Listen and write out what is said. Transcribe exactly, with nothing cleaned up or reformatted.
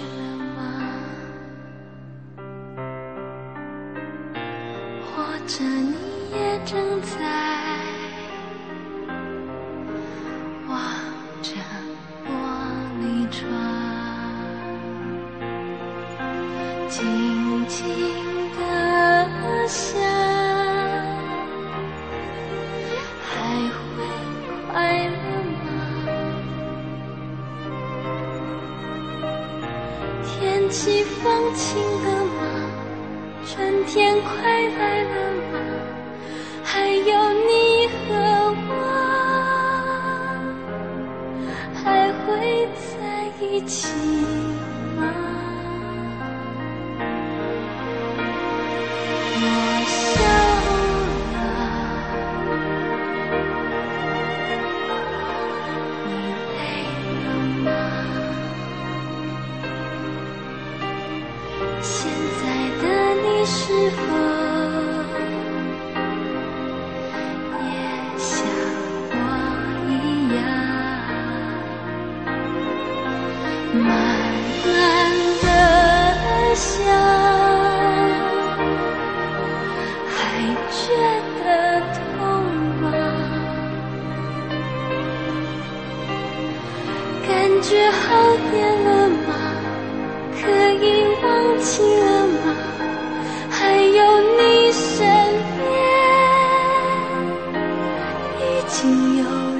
了吗？或者你也正在望着玻璃窗，静静地想，还会快乐吗？天气放晴了吗？春天快来了吗？还有你和我，还会在一起吗？我笑了，你累了吗？现在的你是否也像我一样，慢慢地想，还觉得痛吗？感觉好点了吗？可以忘记了吗？还有你身边已经有